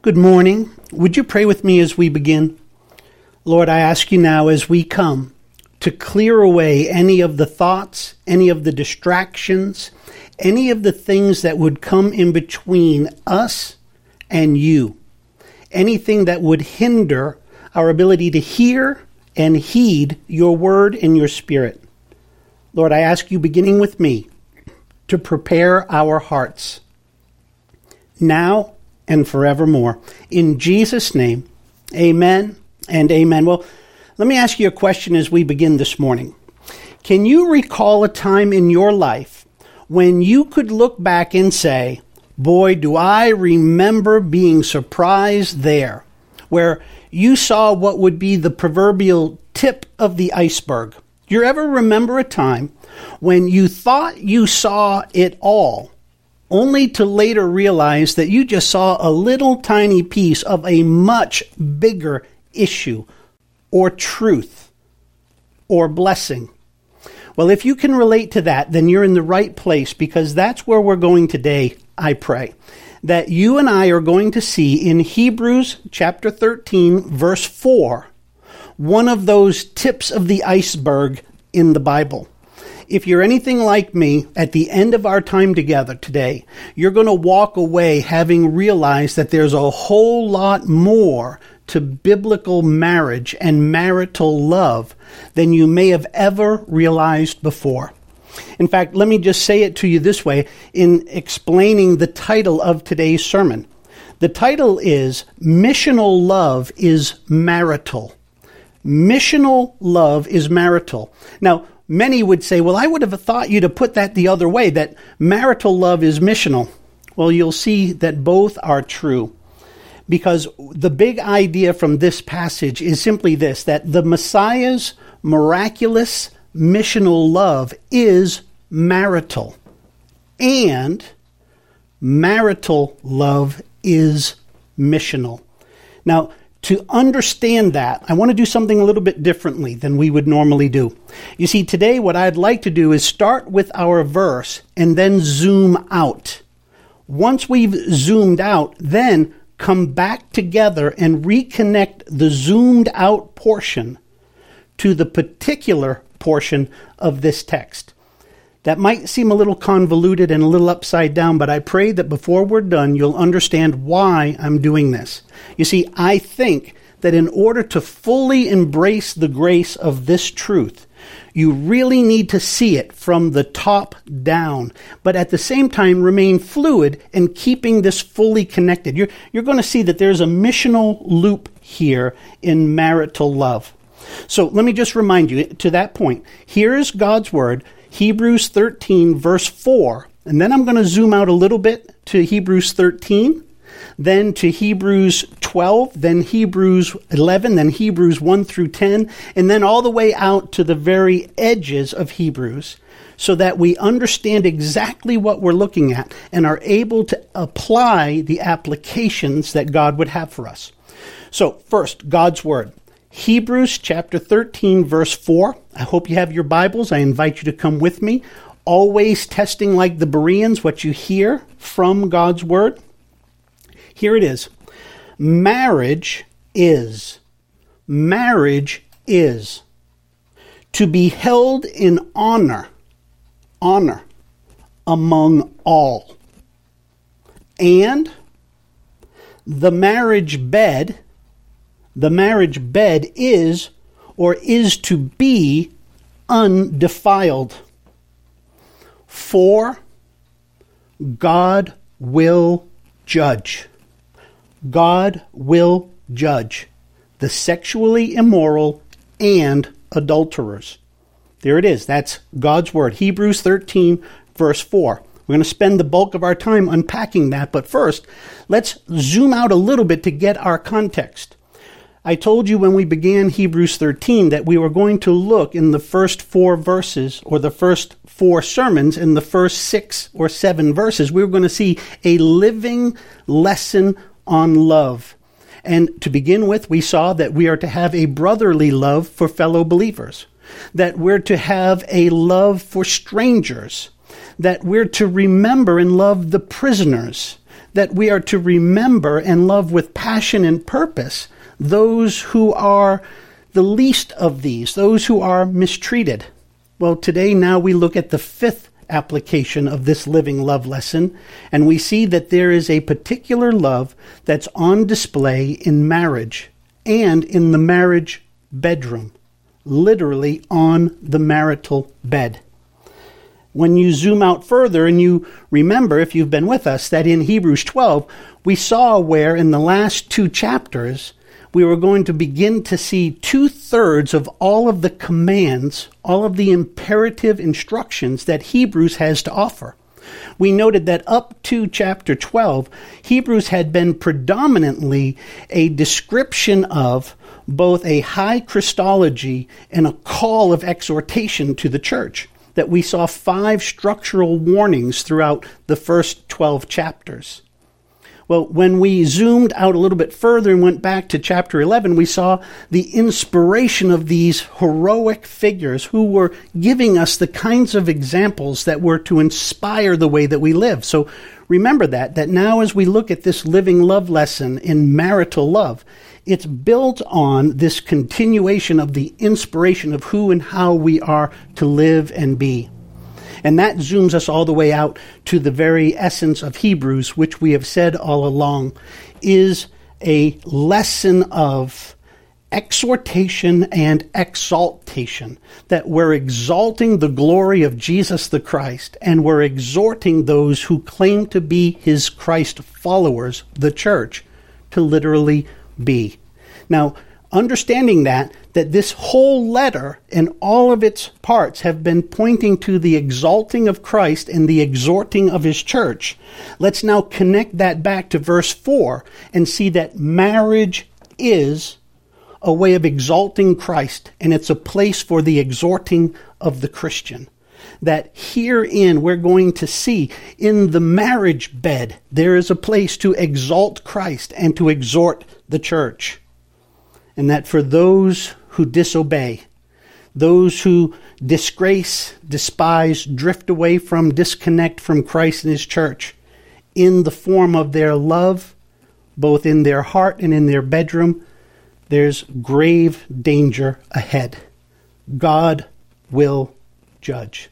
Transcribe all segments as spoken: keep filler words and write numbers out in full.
Good morning. Would you pray with me as we begin? Lord, I ask you now as we come to clear away any of the thoughts, any of the distractions, any of the things that would come in between us and you. Anything that would hinder our ability to hear and heed your word and your spirit. Lord, I ask you, beginning with me, to prepare our hearts now and forevermore. In Jesus' name, amen and amen. Well, let me ask you a question as we begin this morning. Can you recall a time in your life when you could look back and say, boy, do I remember being surprised there, where you saw what would be the proverbial tip of the iceberg? Do you ever remember a time when you thought you saw it all, only to later realize that you just saw a little tiny piece of a much bigger issue or truth or blessing? Well, if you can relate to that, then you're in the right place, because that's where we're going today, I pray. That you and I are going to see in Hebrews chapter thirteen, verse four, one of those tips of the iceberg in the Bible. If you're anything like me, at the end of our time together today, you're going to walk away having realized that there's a whole lot more to biblical marriage and marital love than you may have ever realized before. In fact, let me just say it to you this way in explaining the title of today's sermon. The title is Missional Love is Marital. Missional love is marital. Now, many would say, well, I would have thought you to put that the other way, that marital love is missional. Well, you'll see that both are true. Because the big idea from this passage is simply this, that the Messiah's miraculous missional love is marital. And marital love is missional. Now, to understand that, I want to do something a little bit differently than we would normally do. You see, today what I'd like to do is start with our verse and then zoom out. Once we've zoomed out, then come back together and reconnect the zoomed out portion to the particular portion of this text. That might seem a little convoluted and a little upside down, but I pray that before we're done, you'll understand why I'm doing this. You see, I think that in order to fully embrace the grace of this truth, you really need to see it from the top down, but at the same time remain fluid in keeping this fully connected. You're, you're going to see that there's a missional loop here in marital love. So let me just remind you, to that point, here is God's word, Hebrews thirteen, verse four, and then I'm going to zoom out a little bit to Hebrews thirteen, then to Hebrews twelve, then Hebrews eleven, then Hebrews one through ten, and then all the way out to the very edges of Hebrews, so that we understand exactly what we're looking at and are able to apply the applications that God would have for us. So first, God's word. Hebrews chapter thirteen, verse four. I hope you have your Bibles. I invite you to come with me. Always testing like the Bereans what you hear from God's word. Here it is. Marriage is, marriage is to be held in honor, honor among all. And the marriage bed, the marriage bed is or is to be undefiled. For God will judge. God will judge the sexually immoral and adulterers. There it is. That's God's word. Hebrews thirteen, verse four. We're going to spend the bulk of our time unpacking that, but first, let's zoom out a little bit to get our context. I told you when we began Hebrews thirteen that we were going to look in the first four verses, or the first four sermons, in the first six or seven verses. We were going to see a living lesson on love. And to begin with, we saw that we are to have a brotherly love for fellow believers, that we're to have a love for strangers, that we're to remember and love the prisoners, that we are to remember and love with passion and purpose those who are the least of these, those who are mistreated. Well, today now we look at the fifth application of this living love lesson, and we see that there is a particular love that's on display in marriage and in the marriage bedroom, literally on the marital bed. When you zoom out further and you remember, if you've been with us, that in Hebrews twelve, we saw where in the last two chapters, we were going to begin to see two-thirds of all of the commands, all of the imperative instructions that Hebrews has to offer. We noted that up to chapter twelve, Hebrews had been predominantly a description of both a high Christology and a call of exhortation to the church, that we saw five structural warnings throughout the first twelve chapters. Well, when we zoomed out a little bit further and went back to chapter eleven, we saw the inspiration of these heroic figures who were giving us the kinds of examples that were to inspire the way that we live. So remember that, that now as we look at this living love lesson in marital love, it's built on this continuation of the inspiration of who and how we are to live and be. And that zooms us all the way out to the very essence of Hebrews, which we have said all along is a lesson of exhortation and exaltation, that we're exalting the glory of Jesus the Christ, and we're exhorting those who claim to be his Christ followers, the church, to literally be. Now, understanding that, that this whole letter and all of its parts have been pointing to the exalting of Christ and the exhorting of his church, let's now connect that back to verse four and see that marriage is a way of exalting Christ, and it's a place for the exhorting of the Christian. That herein we're going to see in the marriage bed, there is a place to exalt Christ and to exhort the church. And that for those who disobey, those who disgrace, despise, drift away from, disconnect from Christ and his church, in the form of their love, both in their heart and in their bedroom, there's grave danger ahead. God will judge.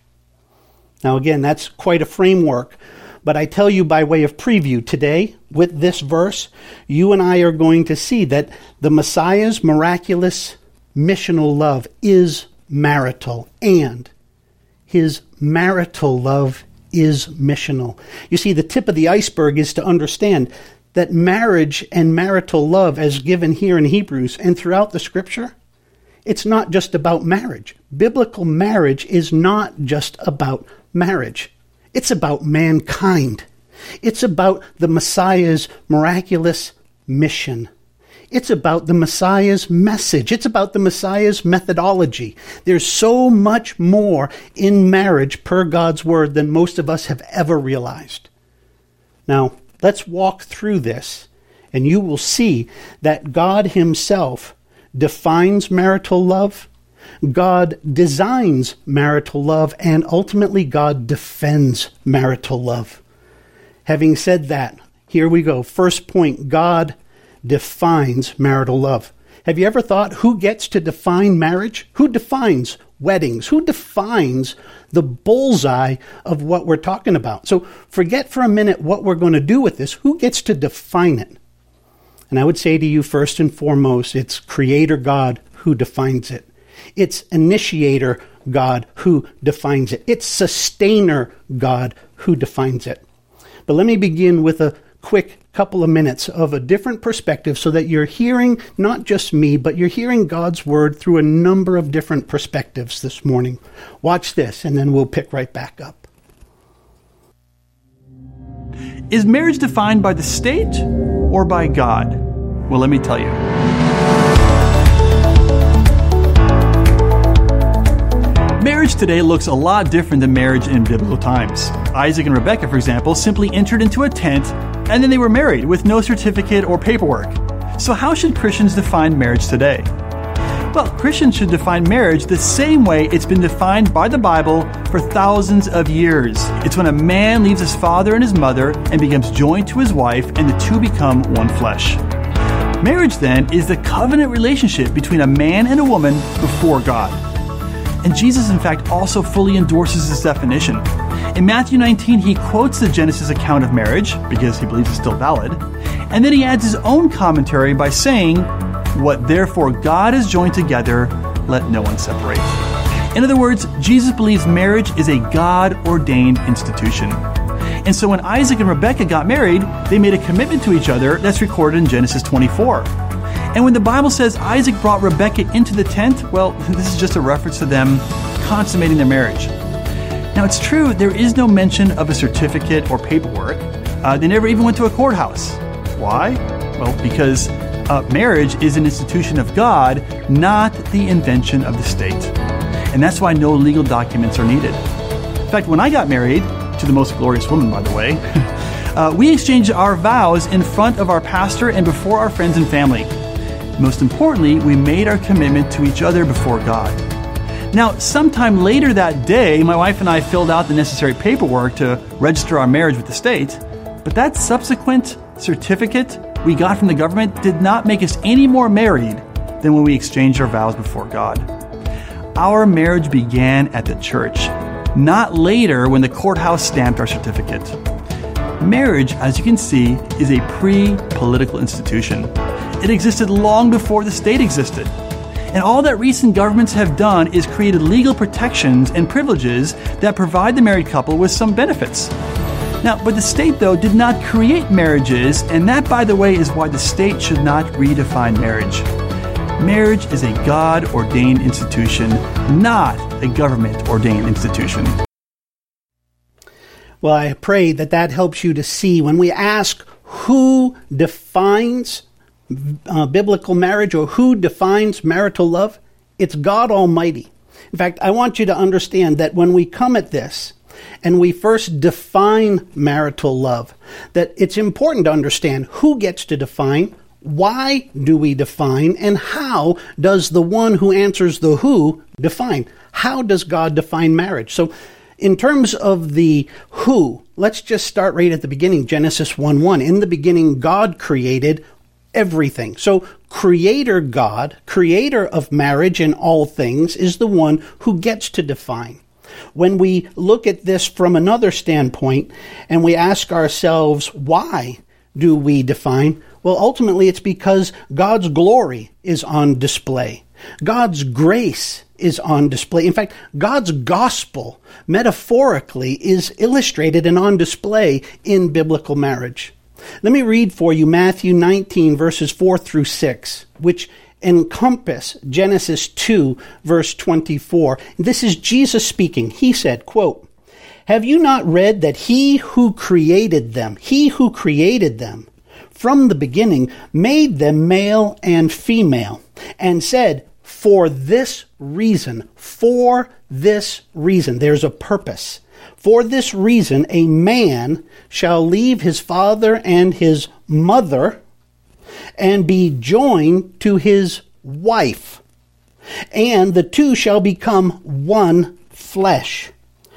Now again, that's quite a framework. But I tell you by way of preview, today, with this verse, you and I are going to see that the Messiah's miraculous missional love is marital, and his marital love is missional. You see, the tip of the iceberg is to understand that marriage and marital love, as given here in Hebrews and throughout the Scripture, it's not just about marriage. Biblical marriage is not just about marriage. It's about mankind. It's about the Messiah's miraculous mission. It's about the Messiah's message. It's about the Messiah's methodology. There's so much more in marriage per God's word than most of us have ever realized. Now, let's walk through this, and you will see that God himself defines marital love, God designs marital love, and ultimately God defends marital love. Having said that, here we go. First point, God defines marital love. Have you ever thought who gets to define marriage? Who defines weddings? Who defines the bullseye of what we're talking about? So forget for a minute what we're going to do with this. Who gets to define it? And I would say to you, first and foremost, it's Creator God who defines it. It's Initiator God who defines it. It's Sustainer God who defines it. But let me begin with a quick couple of minutes of a different perspective so that you're hearing not just me, but you're hearing God's word through a number of different perspectives this morning. Watch this, and then we'll pick right back up. Is marriage defined by the state or by God? Well, let me tell you. Marriage today looks a lot different than marriage in biblical times. Isaac and Rebekah, for example, simply entered into a tent and then they were married with no certificate or paperwork. So how should Christians define marriage today? Well, Christians should define marriage the same way it's been defined by the Bible for thousands of years. It's when a man leaves his father and his mother and becomes joined to his wife, and the two become one flesh. Marriage, then, is the covenant relationship between a man and a woman before God. And Jesus, in fact, also fully endorses this definition. In Matthew nineteen, he quotes the Genesis account of marriage, because he believes it's still valid, and then he adds his own commentary by saying, "What therefore God has joined together, let no one separate." In other words, Jesus believes marriage is a God-ordained institution. And so when Isaac and Rebekah got married, they made a commitment to each other that's recorded in Genesis twenty-four. And when the Bible says Isaac brought Rebekah into the tent, well, this is just a reference to them consummating their marriage. Now, it's true, there is no mention of a certificate or paperwork. Uh, they never even went to a courthouse. Why? Well, because uh, marriage is an institution of God, not the invention of the state. And that's why no legal documents are needed. In fact, when I got married, to the most glorious woman, by the way, uh, we exchanged our vows in front of our pastor and before our friends and family. Most importantly, we made our commitment to each other before God. Now, sometime later that day, my wife and I filled out the necessary paperwork to register our marriage with the state, but that subsequent certificate we got from the government did not make us any more married than when we exchanged our vows before God. Our marriage began at the church, not later when the courthouse stamped our certificate. Marriage, as you can see, is a pre-political institution. It existed long before the state existed. And all that recent governments have done is created legal protections and privileges that provide the married couple with some benefits. Now, but the state, though, did not create marriages, and that, by the way, is why the state should not redefine marriage. Marriage is a God-ordained institution, not a government-ordained institution. Well, I pray that that helps you to see when we ask who defines uh, biblical marriage or who defines marital love, it's God Almighty. In fact, I want you to understand that when we come at this and we first define marital love, that it's important to understand who gets to define, why do we define, and how does the one who answers the who define? How does God define marriage? So in terms of the who, let's just start right at the beginning, Genesis one one. In the beginning, God created everything. So Creator God, creator of marriage and all things, is the one who gets to define. When we look at this from another standpoint and we ask ourselves, why do we define? Well, ultimately, it's because God's glory is on display. God's grace is on display. In fact, God's gospel, metaphorically, is illustrated and on display in biblical marriage. Let me read for you Matthew nineteen, verses four through six, which encompass Genesis two, verse twenty-four. This is Jesus speaking. He said, quote, "Have you not read that he who created them, he who created them, from the beginning made them male and female, and said, for this reason, for this reason," there's a purpose. "For this reason, a man shall leave his father and his mother and be joined to his wife, and the two shall become one flesh.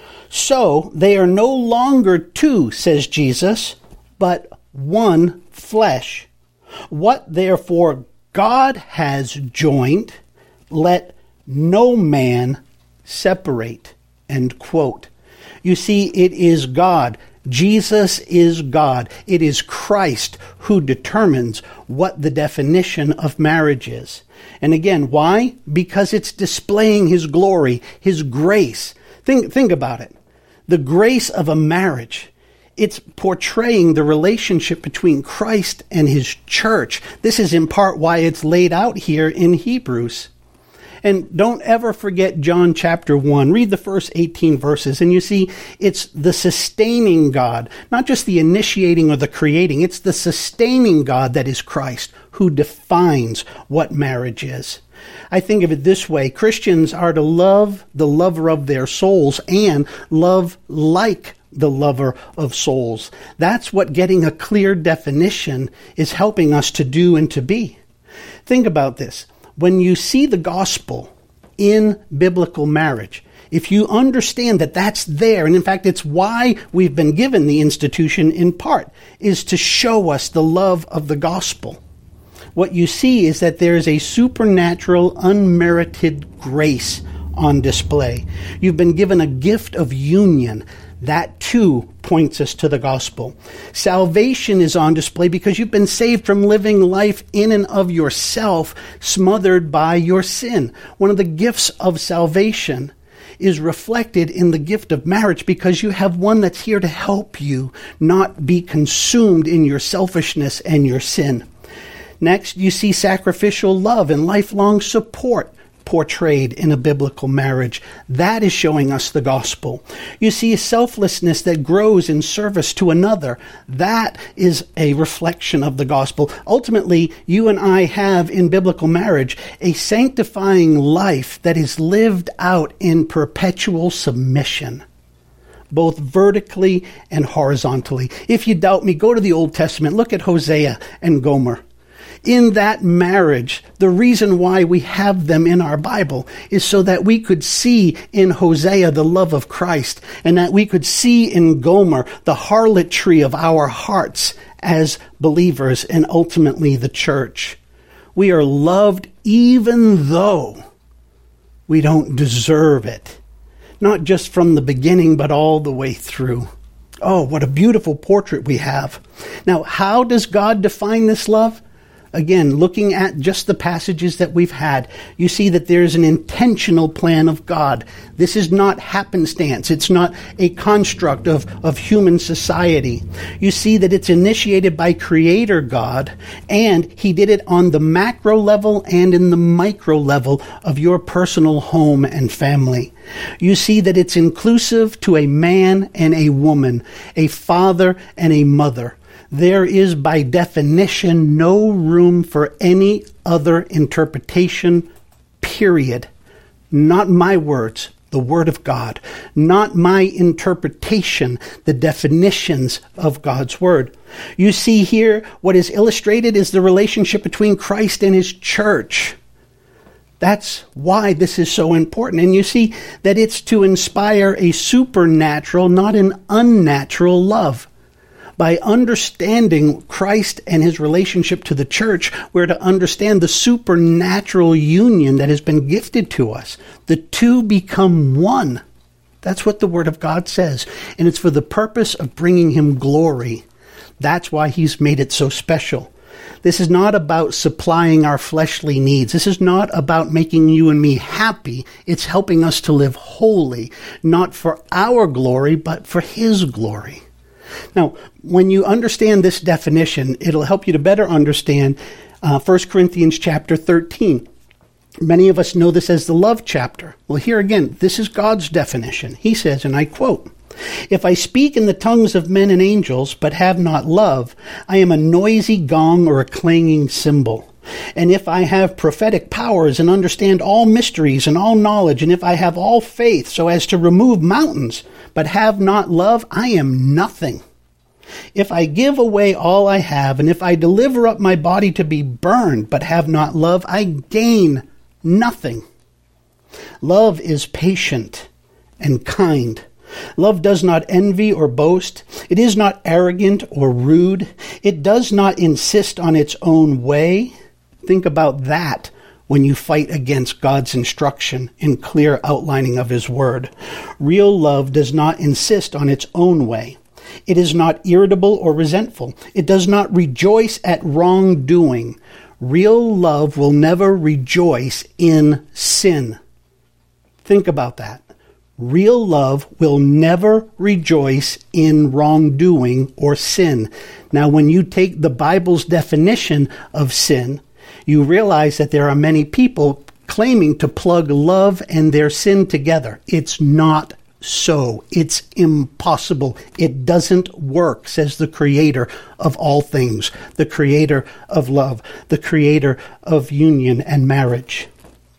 So they are no longer two," says Jesus, "but one flesh. What therefore God has joined, let no man separate." End quote. You see, it is God. Jesus is God. It is Christ who determines what the definition of marriage is. And again, why? Because it's displaying His glory, His grace. Think, think about it. The grace of a marriage. It's portraying the relationship between Christ and His church. This is in part why it's laid out here in Hebrews. And don't ever forget John chapter one. Read the first eighteen verses, and you see it's the sustaining God, not just the initiating or the creating. It's the sustaining God that is Christ who defines what marriage is. I think of it this way. Christians are to love the lover of their souls and love like the lover of souls. That's what getting a clear definition is helping us to do and to be. Think about this. When you see the gospel in biblical marriage, if you understand that that's there, and in fact it's why we've been given the institution in part, is to show us the love of the gospel. What you see is that there is a supernatural, unmerited grace on display. You've been given a gift of union. That too points us to the gospel. Salvation is on display because you've been saved from living life in and of yourself, smothered by your sin. One of the gifts of salvation is reflected in the gift of marriage because you have one that's here to help you not be consumed in your selfishness and your sin. Next, you see sacrificial love and lifelong support portrayed in a biblical marriage. That is showing us the gospel. You see a selflessness that grows in service to another. That is a reflection of the gospel. Ultimately, you and I have in biblical marriage a sanctifying life that is lived out in perpetual submission, both vertically and horizontally. If you doubt me, go to the Old Testament. Look at Hosea and Gomer. In that marriage, the reason why we have them in our Bible is so that we could see in Hosea the love of Christ, and that we could see in Gomer the harlotry of our hearts as believers and ultimately the church. We are loved even though we don't deserve it, not just from the beginning but all the way through. Oh, what a beautiful portrait we have. Now, how does God define this love? Again, looking at just the passages that we've had, you see that there's an intentional plan of God. This is not happenstance. It's not a construct of, of human society. You see that it's initiated by Creator God, and He did it on the macro level and in the micro level of your personal home and family. You see that it's inclusive to a man and a woman, a father and a mother. There is, by definition, no room for any other interpretation, period. Not my words, the Word of God. Not my interpretation, the definitions of God's Word. You see here, what is illustrated is the relationship between Christ and His church. That's why this is so important. And you see that it's to inspire a supernatural, not an unnatural love. By understanding Christ and His relationship to the church, we're to understand the supernatural union that has been gifted to us. The two become one. That's what the Word of God says. And it's for the purpose of bringing Him glory. That's why He's made it so special. This is not about supplying our fleshly needs. This is not about making you and me happy. It's helping us to live holy, not for our glory, but for His glory. Now, when you understand this definition, it'll help you to better understand uh, First Corinthians chapter thirteen. Many of us know this as the love chapter. Well, here again, this is God's definition. He says, and I quote, "If I speak in the tongues of men and angels, but have not love, I am a noisy gong or a clanging cymbal. And if I have prophetic powers and understand all mysteries and all knowledge, and if I have all faith so as to remove mountains, but have not love, I am nothing. If I give away all I have, and if I deliver up my body to be burned, but have not love, I gain nothing. Love is patient and kind. Love does not envy or boast. It is not arrogant or rude. It does not insist on its own way." Think about that when you fight against God's instruction and clear outlining of His Word. Real love does not insist on its own way. It is not irritable or resentful. It does not rejoice at wrongdoing. Real love will never rejoice in sin. Think about that. Real love will never rejoice in wrongdoing or sin. Now, when you take the Bible's definition of sin, you realize that there are many people claiming to plug love and their sin together. It's not so. It's impossible. It doesn't work, says the Creator of all things, the Creator of love, the Creator of union and marriage.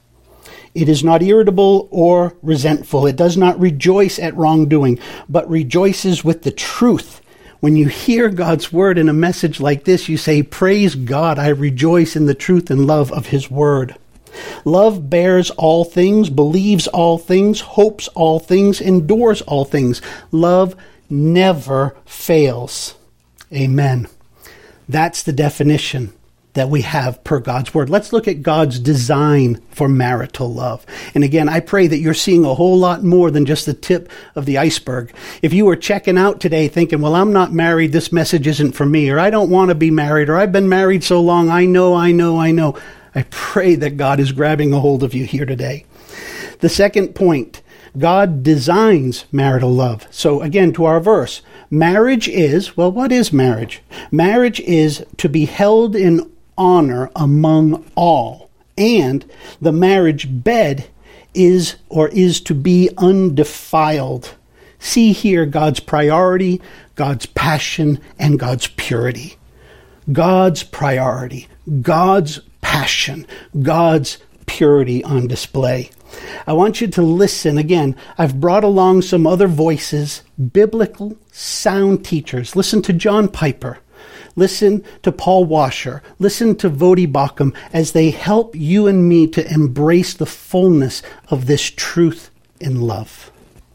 It is not irritable or resentful. It does not rejoice at wrongdoing, but rejoices with the truth. When you hear God's Word in a message like this, you say, "Praise God, I rejoice in the truth and love of His Word." Love bears all things, believes all things, hopes all things, endures all things. Love never fails. Amen. That's the definition that we have per God's word. Let's look at God's design for marital love. And again, I pray that you're seeing a whole lot more than just the tip of the iceberg. If you were checking out today thinking, well, I'm not married, this message isn't for me, or I don't want to be married, or I've been married so long, I know, I know, I know. I pray that God is grabbing a hold of you here today. The second point, God designs marital love. So again, to our verse, marriage is, well, what is marriage? Marriage is to be held in honor among all, and the marriage bed is or is to be undefiled. See here God's priority, God's passion, and God's purity. God's priority, God's passion, God's purity on display. I want you to listen. Again, I've brought along some other voices, biblical sound teachers. Listen to John Piper. Listen to Paul Washer. Listen to Voddie Baucham as they help you and me to embrace the fullness of this truth in love.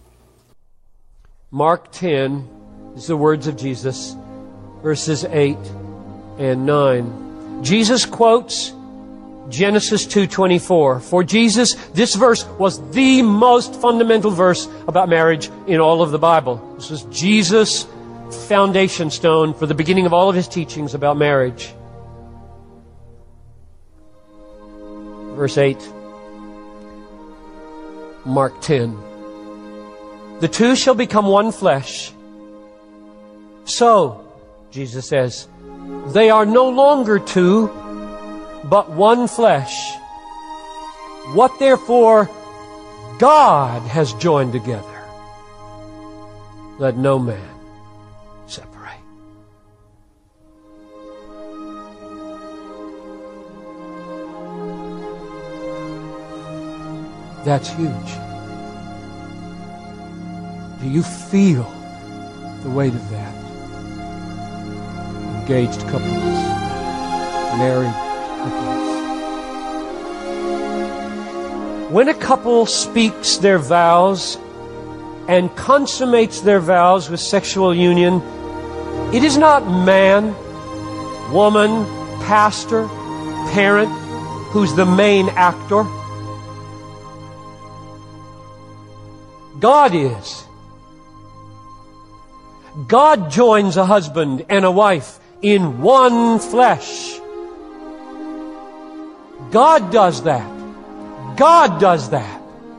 Mark ten is the words of Jesus, verses eight and nine. Jesus quotes Genesis two twenty-four. For Jesus, this verse was the most fundamental verse about marriage in all of the Bible. This was Jesus' foundation stone for the beginning of all of his teachings about marriage. Verse eight, Mark ten. The two shall become one flesh. So, Jesus says, they are no longer two, but one flesh. What therefore God has joined together, let no man separate. That's huge. Do you feel the weight of that? Engaged couples, married couples. When a couple speaks their vows and consummates their vows with sexual union, it is not man, woman, pastor, parent who's the main actor. God is. God joins a husband and a wife in one flesh. God does that. God does that.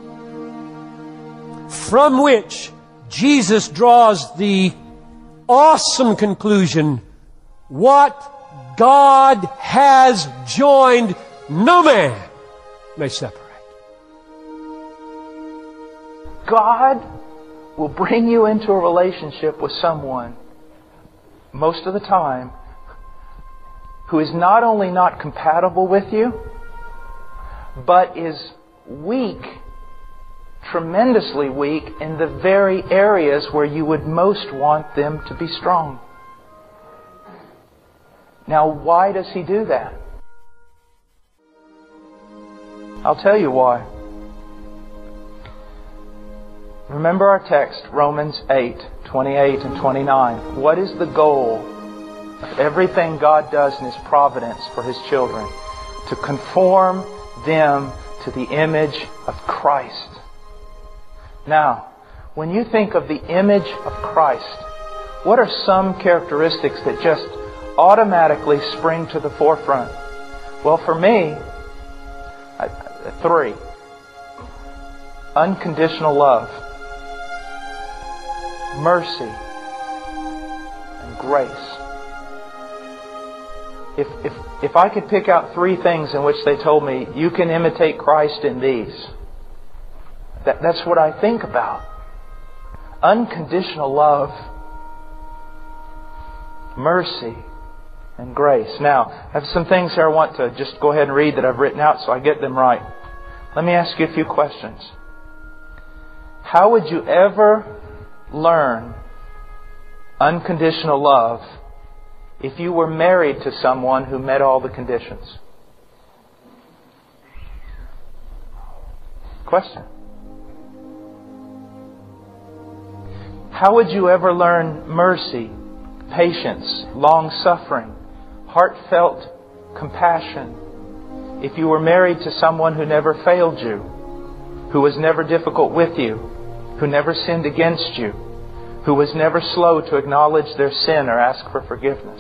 From which Jesus draws the awesome conclusion, what God has joined, no man may separate. God will bring you into a relationship with someone, most of the time, who is not only not compatible with you, but is weak, tremendously weak, in the very areas where you would most want them to be strong. Now, why does He do that? I'll tell you why. Remember our text, Romans eight, twenty-eight and twenty-nine. What is the goal of everything God does in His providence for His children? To conform them to the image of Christ. Now, when you think of the image of Christ, what are some characteristics that just automatically spring to the forefront? Well, for me, three. Unconditional love, mercy, and grace. If, if, if I could pick out three things in which they told me, you can imitate Christ in these, that, that's what I think about. Unconditional love, mercy, and grace. Now, I have some things here I want to just go ahead and read that I've written out so I get them right. Let me ask you a few questions. How would you ever learn unconditional love if you were married to someone who met all the conditions? question. How would you ever learn mercy, patience, long-suffering, heartfelt compassion if you were married to someone who never failed you, who was never difficult with you, who never sinned against you, who was never slow to acknowledge their sin or ask for forgiveness?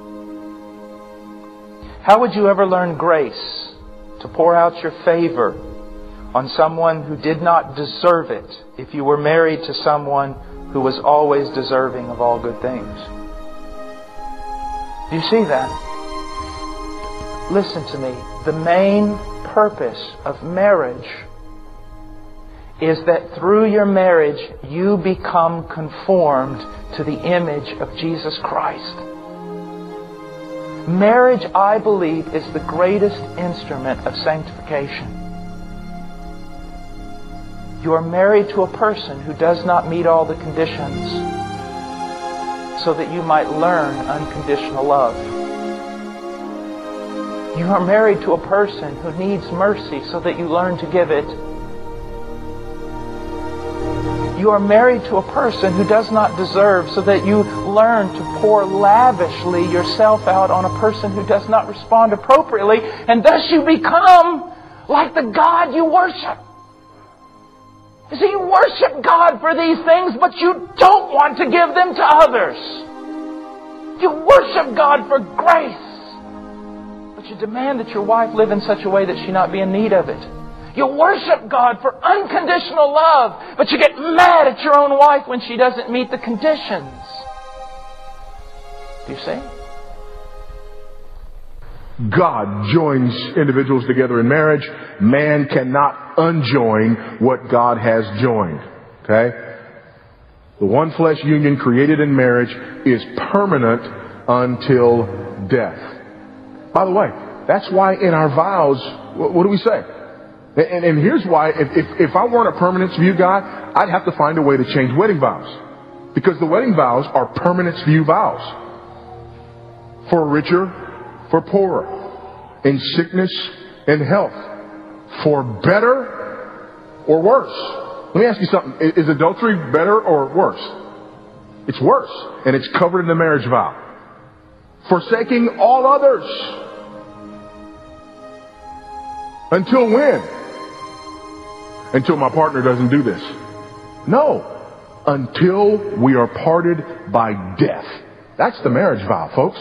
How would you ever learn grace, to pour out your favor on someone who did not deserve it if you were married to someone who was always deserving of all good things? Do you see that? Listen to me. The main purpose of marriage is that through your marriage you become conformed to the image of Jesus Christ. Marriage, I believe, is the greatest instrument of sanctification. You are married to a person who does not meet all the conditions so that you might learn unconditional love. You are married to a person who needs mercy so that you learn to give it. You are married to a person who does not deserve so that you learn to pour lavishly yourself out on a person who does not respond appropriately, and thus you become like the God you worship. You see, you worship God for these things, but you don't want to give them to others. You worship God for grace, but you demand that your wife live in such a way that she not be in need of it. You worship God for unconditional love, but you get mad at your own wife when she doesn't meet the conditions. Do you see? God joins individuals together in marriage. Man cannot unjoin what God has joined. Okay? The one flesh union created in marriage is permanent until death. By the way, that's why in our vows, what, what do we say? And, and here's why. If, if, if I weren't a permanence view guy, I'd have to find a way to change wedding vows. Because the wedding vows are permanence view vows. For richer, for poorer. In sickness and health. For better or worse. Let me ask you something. Is adultery better or worse? It's worse. And it's covered in the marriage vow. Forsaking all others. Until when? Until my partner doesn't do this. No. Until we are parted by death. That's the marriage vow, folks.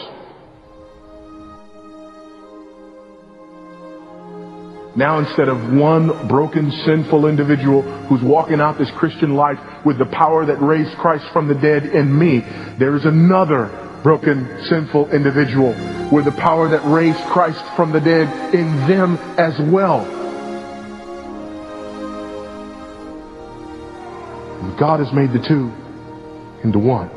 Now, instead of one broken, sinful individual who's walking out this Christian life with the power that raised Christ from the dead in me, there is another broken, sinful individual with the power that raised Christ from the dead in them as well. And God has made the two into one.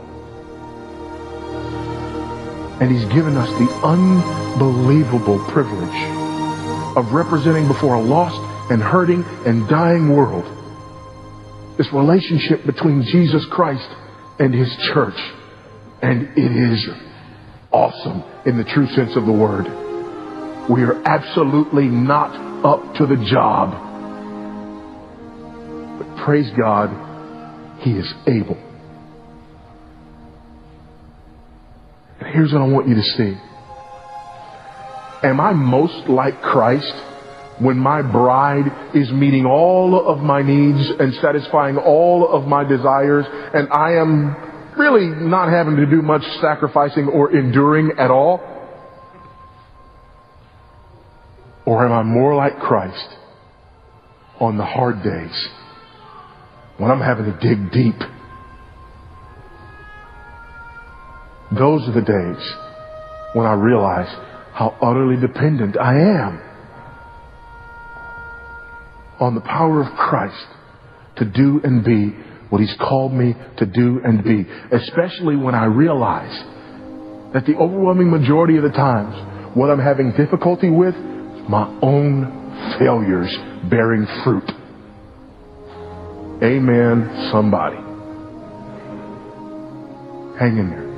And He's given us the unbelievable privilege of representing before a lost and hurting and dying world this relationship between Jesus Christ and His church. And it is awesome in the true sense of the word. We are absolutely not up to the job. But praise God, He is able. And here's what I want you to see. Am I most like Christ when my bride is meeting all of my needs and satisfying all of my desires, and I am really not having to do much sacrificing or enduring at all? Or am I more like Christ on the hard days when I'm having to dig deep? Those are the days when I realize how utterly dependent I am on the power of Christ to do and be what He's called me to do and be. Especially when I realize that the overwhelming majority of the times what I'm having difficulty with is my own failures bearing fruit. Amen, somebody. Hang in there.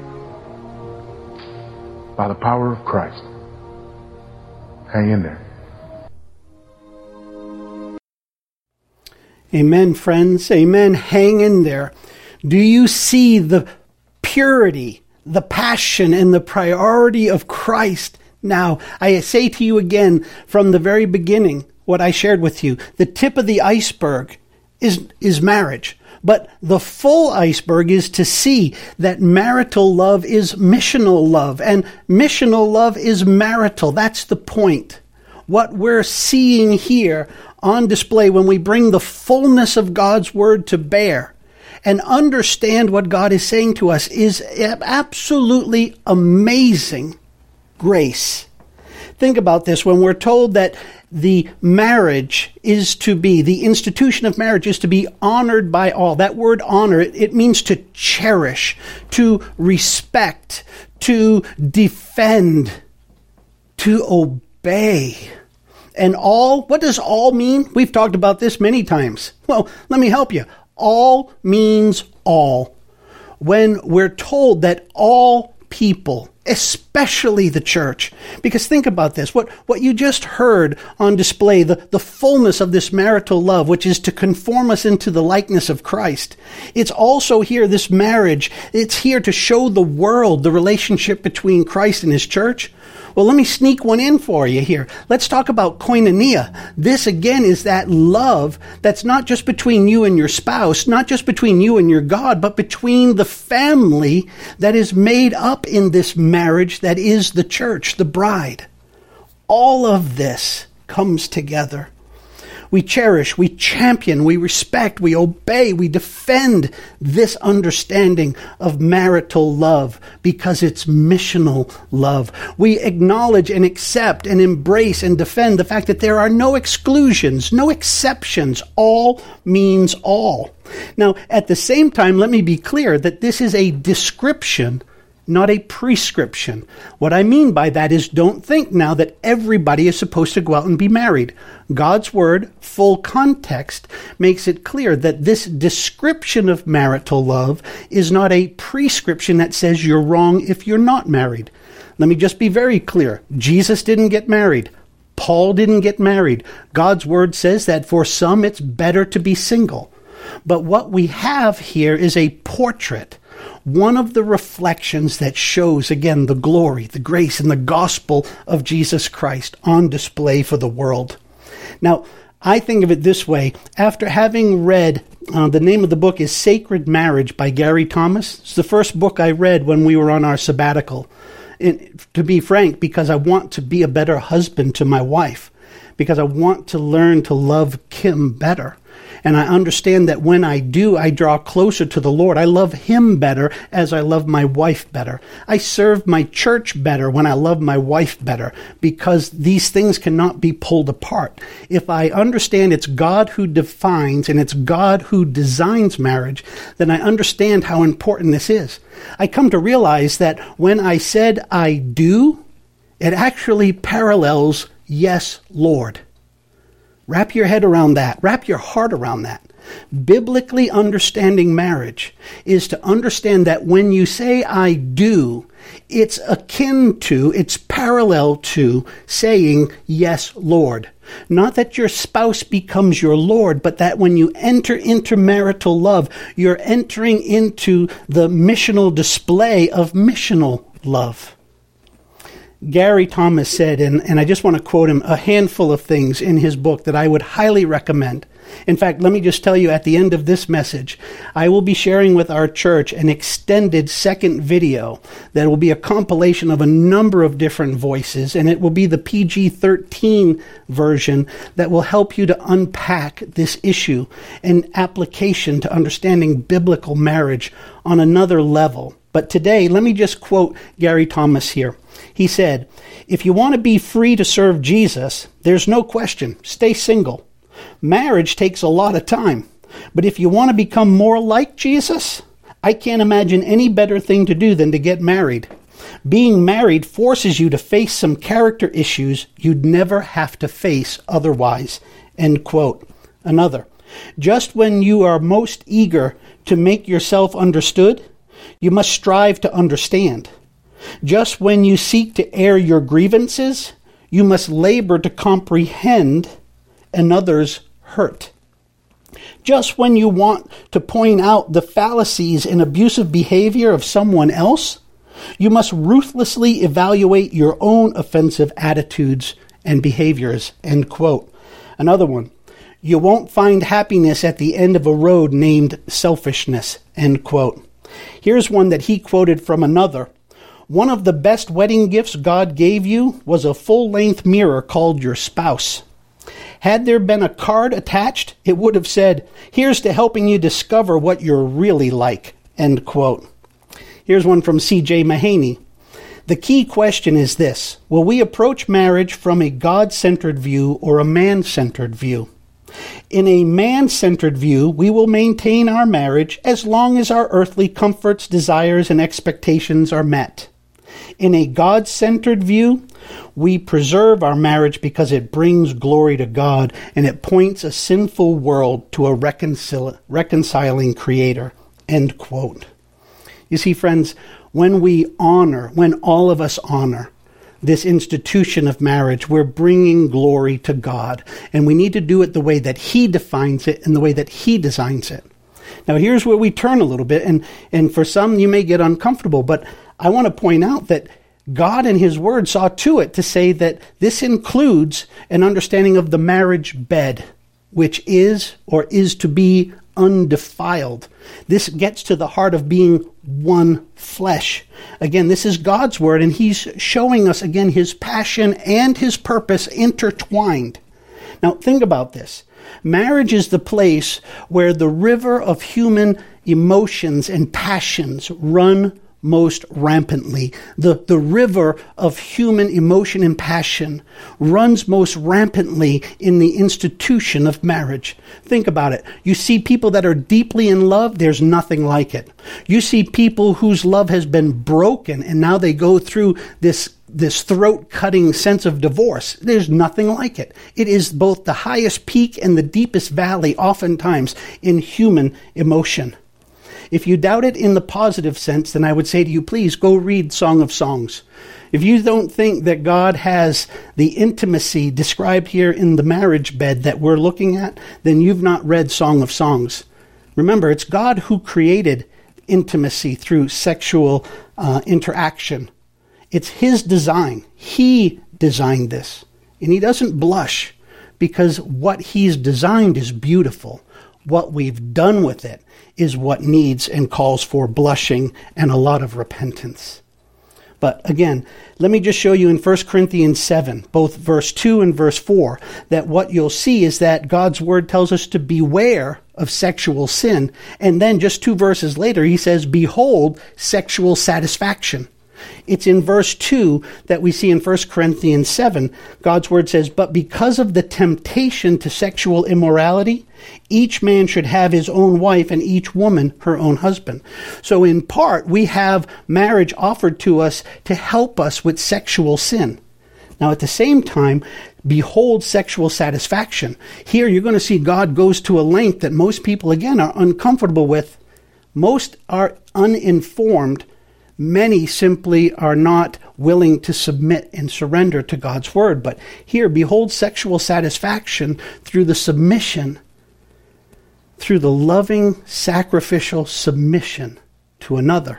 By the power of Christ. Hang in there. Amen, friends. Amen. Hang in there. Do you see the purity, the passion, and the priority of Christ? Now, I say to you again, from the very beginning, what I shared with you, the tip of the iceberg is, is marriage. But the full iceberg is to see that marital love is missional love, and missional love is marital. That's the point. What we're seeing here on display when we bring the fullness of God's word to bear and understand what God is saying to us is absolutely amazing grace. Think about this. When we're told that the marriage is to be, the institution of marriage is to be honored by all. That word honor, it, it means to cherish, to respect, to defend, to obey. And all, what does all mean? We've talked about this many times. Well, let me help you. All means all. When we're told that all people, especially the church, because think about this, what, what you just heard on display, the, the fullness of this marital love, which is to conform us into the likeness of Christ. It's also here, this marriage, it's here to show the world the relationship between Christ and his church. Well, let me sneak one in for you here. Let's talk about koinonia. This, again, is that love that's not just between you and your spouse, not just between you and your God, but between the family that is made up in this marriage that is the church, the bride. All of this comes together. We cherish, we champion, we respect, we obey, we defend this understanding of marital love because it's missional love. We acknowledge and accept and embrace and defend the fact that there are no exclusions, no exceptions. All means all. Now, at the same time, let me be clear that this is a description, not a prescription. What I mean by that is don't think now that everybody is supposed to go out and be married. God's word, full context, makes it clear that this description of marital love is not a prescription that says you're wrong if you're not married. Let me just be very clear. Jesus didn't get married. Paul didn't get married. God's word says that for some it's better to be single. But what we have here is a portrait, one of the reflections that shows, again, the glory, the grace, and the gospel of Jesus Christ on display for the world. Now, I think of it this way. After having read, uh, the name of the book is Sacred Marriage by Gary Thomas. It's the first book I read when we were on our sabbatical. And to be frank, because I want to be a better husband to my wife, because I want to learn to love Kim better. And I understand that when I do, I draw closer to the Lord. I love him better as I love my wife better. I serve my church better when I love my wife better, because these things cannot be pulled apart. If I understand it's God who defines and it's God who designs marriage, then I understand how important this is. I come to realize that when I said I do, it actually parallels yes, Lord. Wrap your head around that. Wrap your heart around that. Biblically understanding marriage is to understand that when you say I do, it's akin to, it's parallel to saying yes, Lord. Not that your spouse becomes your Lord, but that when you enter into marital love, you're entering into the missional display of missional love. Gary Thomas said, and, and I just want to quote him, a handful of things in his book that I would highly recommend. In fact, let me just tell you at the end of this message, I will be sharing with our church an extended second video that will be a compilation of a number of different voices, and it will be the P G thirteen version that will help you to unpack this issue and application to understanding biblical marriage on another level. But today, let me just quote Gary Thomas here. He said, if you want to be free to serve Jesus, there's no question, stay single. Marriage takes a lot of time. But if you want to become more like Jesus, I can't imagine any better thing to do than to get married. Being married forces you to face some character issues you'd never have to face otherwise. End quote. Another, just when you are most eager to make yourself understood, you must strive to understand. Just when you seek to air your grievances, you must labor to comprehend another's hurt. Just when you want to point out the fallacies and abusive behavior of someone else, you must ruthlessly evaluate your own offensive attitudes and behaviors, end quote. Another one, you won't find happiness at the end of a road named selfishness, end quote. Here's one that he quoted from another. One of the best wedding gifts God gave you was a full-length mirror called your spouse. Had there been a card attached, it would have said, here's to helping you discover what you're really like, end quote. Here's one from C J Mahaney. The key question is this: will we approach marriage from a God-centered view or a man-centered view? In a man-centered view, we will maintain our marriage as long as our earthly comforts, desires, and expectations are met. In a God-centered view, we preserve our marriage because it brings glory to God and it points a sinful world to a reconcil- reconciling Creator, end quote. You see, friends, when we honor, when all of us honor this institution of marriage, we're bringing glory to God. And we need to do it the way that He defines it and the way that He designs it. Now, here's where we turn a little bit. And, and for some, you may get uncomfortable. But I want to point out that God in His Word saw to it to say that this includes an understanding of the marriage bed, which is or is to be undefiled. This gets to the heart of being one flesh. Again, this is God's word, and He's showing us, again, His passion and His purpose intertwined. Now, think about this. Marriage is the place where the river of human emotions and passions run most rampantly. The, the river of human emotion and passion runs most rampantly in the institution of marriage. Think about it. You see people that are deeply in love, there's nothing like it. You see people whose love has been broken and now they go through this this throat-cutting sense of divorce. There's nothing like it. It is both the highest peak and the deepest valley, oftentimes, in human emotion. If you doubt it in the positive sense, then I would say to you, please go read Song of Songs. If you don't think that God has the intimacy described here in the marriage bed that we're looking at, then you've not read Song of Songs. Remember, it's God who created intimacy through sexual uh, interaction. It's His design. He designed this. And He doesn't blush because what He's designed is beautiful. What we've done with it is what needs and calls for blushing and a lot of repentance. But again, let me just show you in First Corinthians seven, both verse two and verse four, that what you'll see is that God's word tells us to beware of sexual sin. And then just two verses later, He says, behold, sexual satisfaction. It's in verse two that we see in First Corinthians seven, God's word says, but because of the temptation to sexual immorality, each man should have his own wife and each woman her own husband. So in part, we have marriage offered to us to help us with sexual sin. Now at the same time, behold sexual satisfaction. Here you're going to see God goes to a length that most people, again, are uncomfortable with. Most are uninformed. Many simply are not willing to submit and surrender to God's word. But here, behold sexual satisfaction through the submission, through the loving, sacrificial submission to another.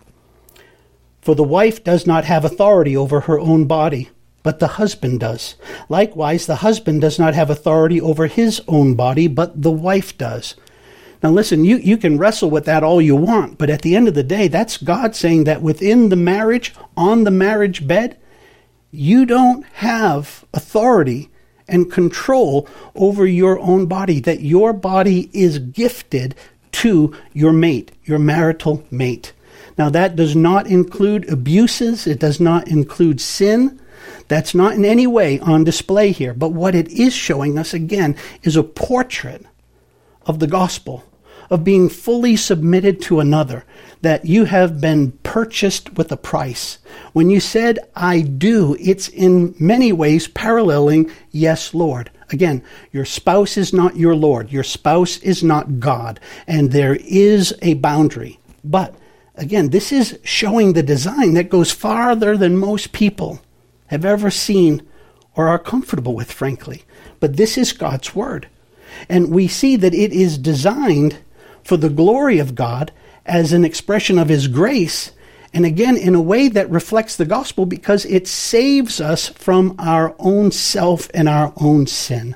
For the wife does not have authority over her own body, but the husband does. Likewise, the husband does not have authority over his own body, but the wife does. Now listen, you, you can wrestle with that all you want, but at the end of the day, that's God saying that within the marriage, on the marriage bed, you don't have authority and control over your own body, that your body is gifted to your mate, your marital mate. Now that does not include abuses, it does not include sin. That's not in any way on display here, but what it is showing us again is a portrait of the gospel, of being fully submitted to another, that you have been purchased with a price. When you said, I do, it's in many ways paralleling, yes, Lord. Again, your spouse is not your Lord. Your spouse is not God. And there is a boundary. But again, this is showing the design that goes farther than most people have ever seen or are comfortable with, frankly. But this is God's word. And we see that it is designed for the glory of God as an expression of his grace, and again, in a way that reflects the gospel because it saves us from our own self and our own sin.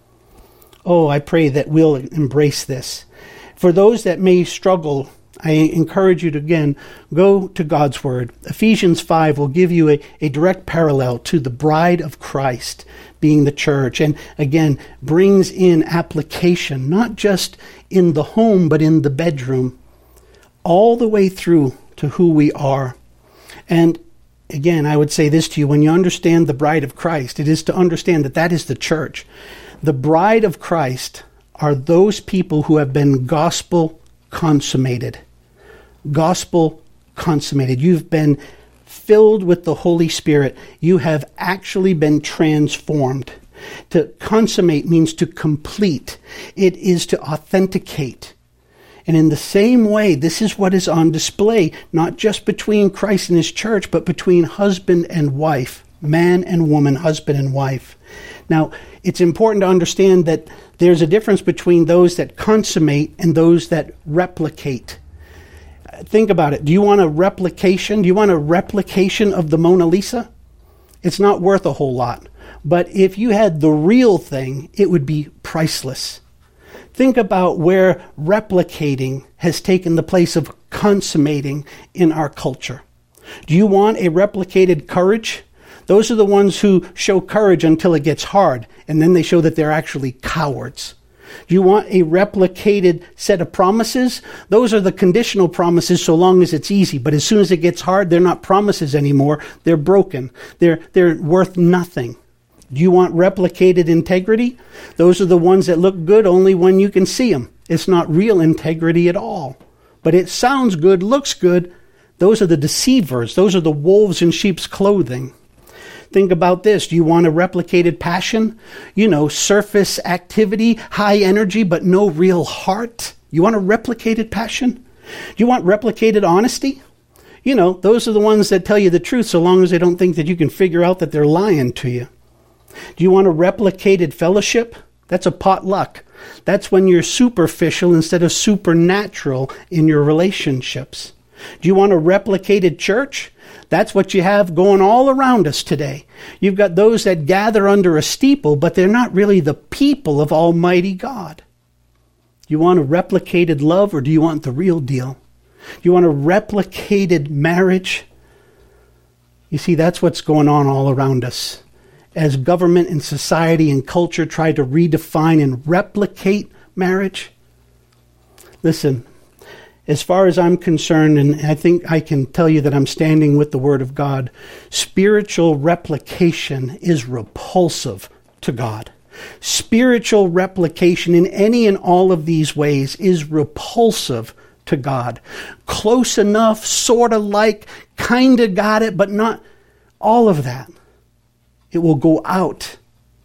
Oh, I pray that we'll embrace this. For those that may struggle, I encourage you to, again, go to God's Word. Ephesians five will give you a, a direct parallel to the bride of Christ being the church, and again, brings in application, not just in the home, but in the bedroom, all the way through to who we are. And again, I would say this to you, when you understand the bride of Christ, it is to understand that that is the church. The bride of Christ are those people who have been gospel consummated. Gospel consummated. You've been filled with the Holy Spirit. You have actually been transformed. To consummate means to complete. It is to authenticate. And in the same way, this is what is on display, not just between Christ and his church, but between husband and wife, man and woman, husband and wife. Now, it's important to understand that there's a difference between those that consummate and those that replicate. Think about it. Do you want a replication? Do you want a replication of the Mona Lisa? It's not worth a whole lot. But if you had the real thing, it would be priceless. Think about where replicating has taken the place of consummating in our culture. Do you want a replicated courage? Those are the ones who show courage until it gets hard, and then they show that they're actually cowards. Do you want a replicated set of promises? Those are the conditional promises so long as it's easy, but as soon as it gets hard, they're not promises anymore. They're broken. They're, they're worth nothing. Do you want replicated integrity? Those are the ones that look good only when you can see them. It's not real integrity at all. But it sounds good, looks good. Those are the deceivers. Those are the wolves in sheep's clothing. Think about this. Do you want a replicated passion? You know, surface activity, high energy, but no real heart? You want a replicated passion? Do you want replicated honesty? You know, those are the ones that tell you the truth so long as they don't think that you can figure out that they're lying to you. Do you want a replicated fellowship? That's a potluck. That's when you're superficial instead of supernatural in your relationships. Do you want a replicated church? That's what you have going all around us today. You've got those that gather under a steeple, but they're not really the people of Almighty God. Do you want a replicated love, or do you want the real deal? Do you want a replicated marriage? You see, that's what's going on all around us. As government and society and culture try to redefine and replicate marriage. Listen, as far as I'm concerned, and I think I can tell you that I'm standing with the Word of God, spiritual replication is repulsive to God. Spiritual replication in any and all of these ways is repulsive to God. Close enough, sort of like, kind of got it, but not all of that. It will go out.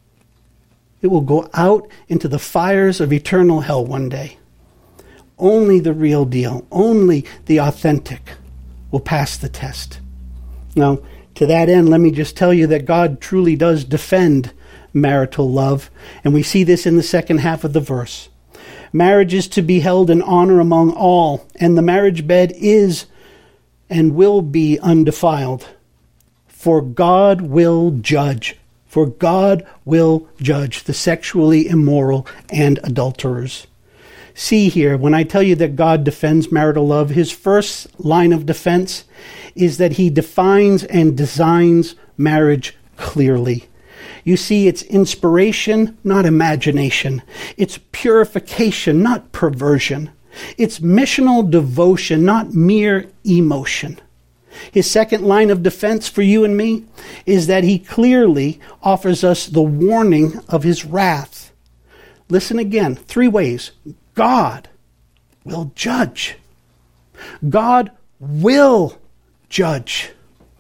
It will go out into the fires of eternal hell one day. Only the real deal, only the authentic will pass the test. Now, to that end, let me just tell you that God truly does defend marital love, and we see this in the second half of the verse. Marriage is to be held in honor among all, and the marriage bed is and will be undefiled. For God will judge. For God will judge the sexually immoral and adulterers. See here, when I tell you that God defends marital love, his first line of defense is that he defines and designs marriage clearly. You see, it's inspiration, not imagination. It's purification, not perversion. It's missional devotion, not mere emotion. His second line of defense for you and me is that he clearly offers us the warning of his wrath. Listen again, three ways. God will judge. God will judge.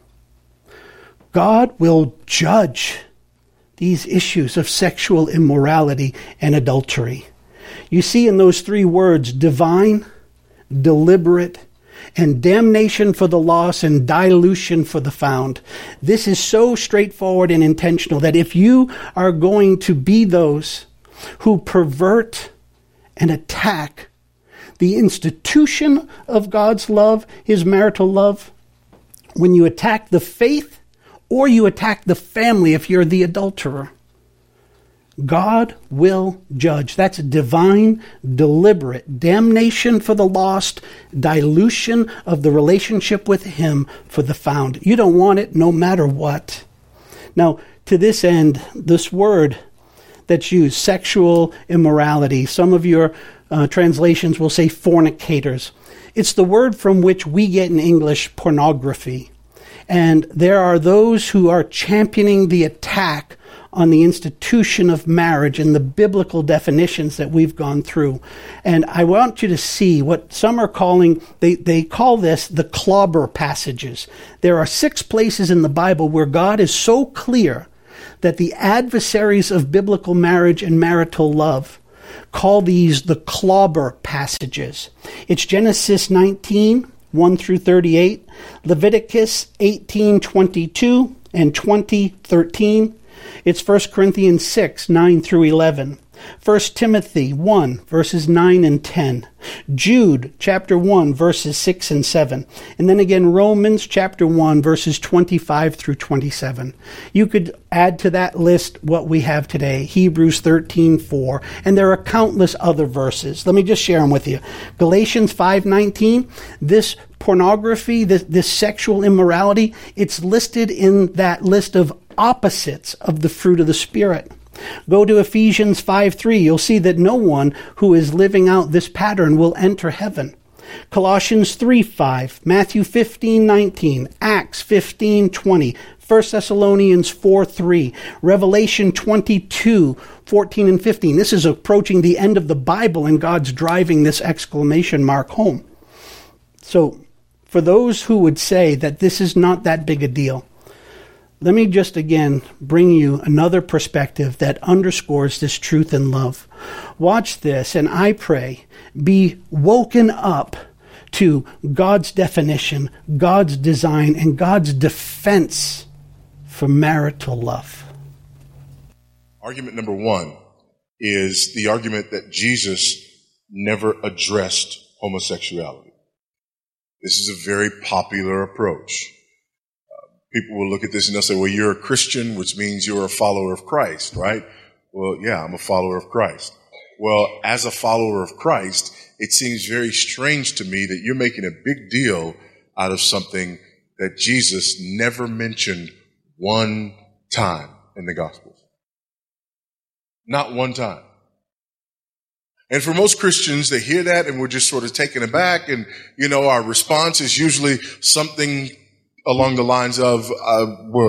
God will judge these issues of sexual immorality and adultery. You see in those three words, divine, deliberate, and damnation for the lost and dilution for the found. This is so straightforward and intentional that if you are going to be those who pervert and attack the institution of God's love, his marital love, when you attack the faith or you attack the family if you're the adulterer, God will judge. That's divine, deliberate damnation for the lost, dilution of the relationship with him for the found. You don't want it no matter what. Now, to this end, this word that's used, sexual immorality, some of your uh, translations will say fornicators. It's the word from which we get in English pornography. And there are those who are championing the attack on the institution of marriage and the biblical definitions that we've gone through. And I want you to see what some are calling, they, they call this the clobber passages. There are six places in the Bible where God is so clear that the adversaries of biblical marriage and marital love call these the clobber passages. It's Genesis nineteen, one through thirty-eight, Leviticus eighteen, twenty-two and twenty, thirteen. It's First Corinthians six, nine through eleven. First Timothy one, verses nine and ten. Jude, chapter one, verses six and seven. And then again, Romans, chapter one, verses twenty-five through twenty-seven. You could add to that list what we have today, Hebrews thirteen, four. And there are countless other verses. Let me just share them with you. Galatians five, nineteen. This pornography, this, this sexual immorality, it's listed in that list of opposites of the fruit of the Spirit. Go to Ephesians five three. You'll see that no one who is living out this pattern will enter heaven. Colossians three five, Matthew fifteen nineteen, Acts fifteen twenty, First Thessalonians four three, Revelation twenty-two fourteen and fifteen. This is approaching the end of the Bible, and God's driving this exclamation mark home. So, for those who would say that this is not that big a deal, let me just again bring you another perspective that underscores this truth and love. Watch this, and I pray, be woken up to God's definition, God's design, and God's defense for marital love. Argument number one is the argument that Jesus never addressed homosexuality. This is a very popular approach. People will look at this and they'll say, well, you're a Christian, which means you're a follower of Christ, right? Well, yeah, I'm a follower of Christ. Well, as a follower of Christ, it seems very strange to me that you're making a big deal out of something that Jesus never mentioned one time in the Gospels. Not one time. And for most Christians, they hear that and we're just sort of taken aback, and, you know, our response is usually something along the lines of, uh,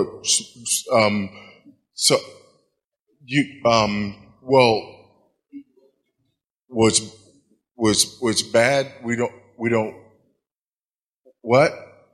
um, so, you, um, well, was, was, was bad. We don't, we don't, what?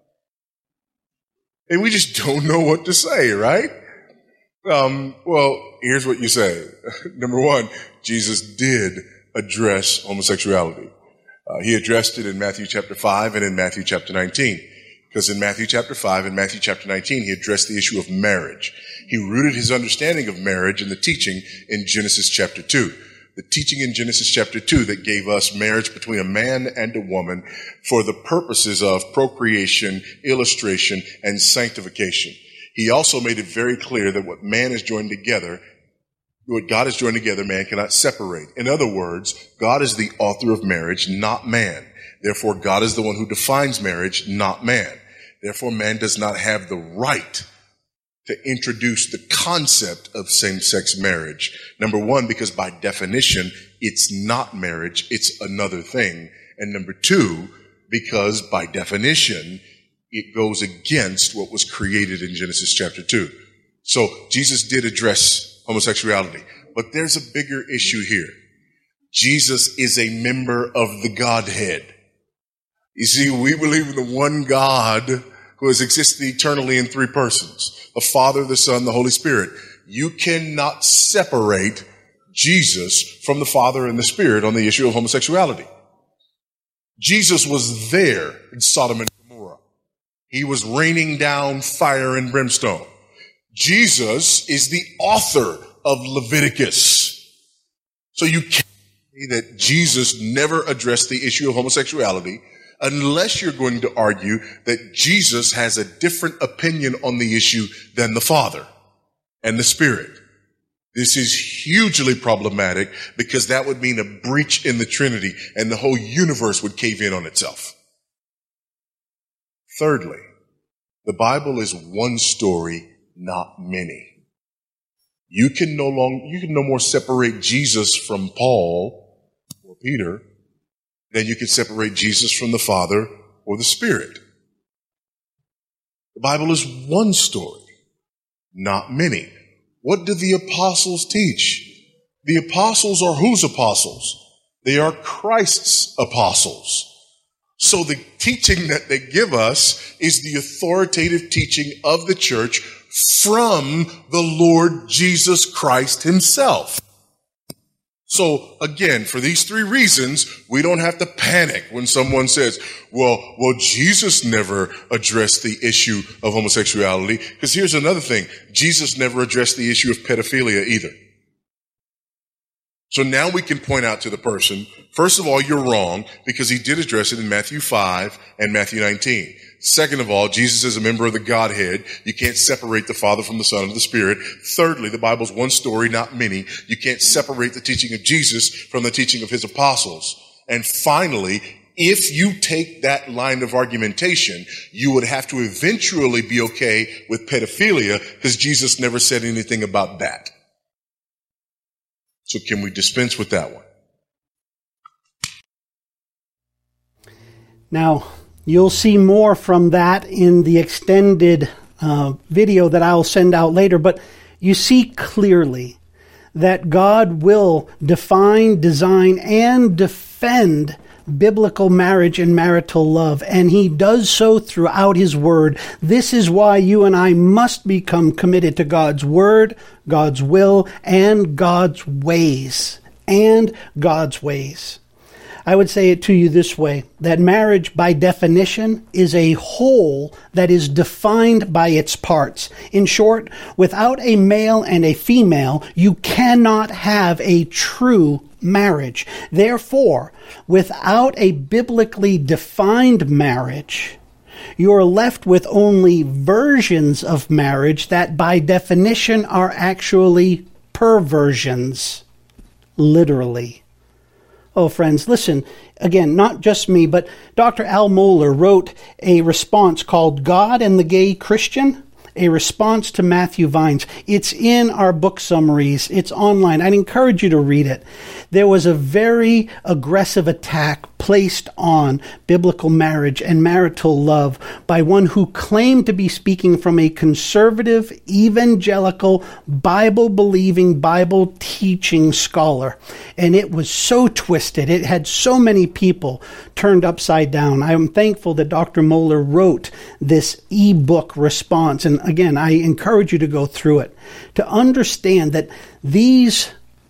And we just don't know what to say, right? Um, well, here's what you say. Number one, Jesus did address homosexuality. Uh, he addressed it in Matthew chapter five and in Matthew chapter nineteen. Because in Matthew chapter five and Matthew chapter nineteen, he addressed the issue of marriage. He rooted his understanding of marriage in the teaching in Genesis chapter two. The teaching in Genesis chapter two that gave us marriage between a man and a woman for the purposes of procreation, illustration, and sanctification. He also made it very clear that what man is joined together, what God has joined together, man cannot separate. In other words, God is the author of marriage, not man. Therefore, God is the one who defines marriage, not man. Therefore, man does not have the right to introduce the concept of same-sex marriage. Number one, because by definition, it's not marriage, it's another thing. And number two, because by definition, it goes against what was created in Genesis chapter two. So Jesus did address homosexuality, but there's a bigger issue here. Jesus is a member of the Godhead. You see, we believe in the one God who has existed eternally in three persons, the Father, the Son, the Holy Spirit. You cannot separate Jesus from the Father and the Spirit on the issue of homosexuality. Jesus was there in Sodom and Gomorrah. He was raining down fire and brimstone. Jesus is the author of Leviticus. So you can't say that Jesus never addressed the issue of homosexuality unless you're going to argue that Jesus has a different opinion on the issue than the Father and the Spirit. This is hugely problematic because that would mean a breach in the Trinity and the whole universe would cave in on itself. Thirdly, the Bible is one story, not many. You can no longer, you can no more separate Jesus from Paul or Peter than you can separate Jesus from the Father or the Spirit. The Bible is one story, not many. What do the apostles teach? The apostles are whose apostles? They are Christ's apostles. So the teaching that they give us is the authoritative teaching of the church from the Lord Jesus Christ himself. So again, for these three reasons, we don't have to panic when someone says, well, well, Jesus never addressed the issue of homosexuality. Because here's another thing. Jesus never addressed the issue of pedophilia either. So now we can point out to the person, first of all, you're wrong because he did address it in Matthew five and Matthew nineteen. Second of all, Jesus is a member of the Godhead. You can't separate the Father from the Son and the Spirit. Thirdly, the Bible's one story, not many. You can't separate the teaching of Jesus from the teaching of his apostles. And finally, if you take that line of argumentation, you would have to eventually be okay with pedophilia because Jesus never said anything about that. So can we dispense with that one? Now, you'll see more from that in the extended uh, video that I'll send out later, but you see clearly that God will define, design, and defend biblical marriage and marital love, and he does so throughout his word. This is why you and I must become committed to God's word, God's will, and God's ways. And God's ways. I would say it to you this way, that marriage by definition is a whole that is defined by its parts. In short, without a male and a female, you cannot have a true marriage. Therefore, without a biblically defined marriage, you're left with only versions of marriage that by definition are actually perversions, literally. Oh, friends, listen, again, not just me, but Doctor Al Mohler wrote a response called God and the Gay Christian, a response to Matthew Vines. It's in our book summaries. It's online. I'd encourage you to read it. There was a very aggressive attack placed on biblical marriage and marital love by one who claimed to be speaking from a conservative, evangelical, Bible-believing, Bible-teaching scholar. And it was so twisted. It had so many people turned upside down. I am thankful that Doctor Mohler wrote this e-book response. And again, I encourage you to go through it to understand that these,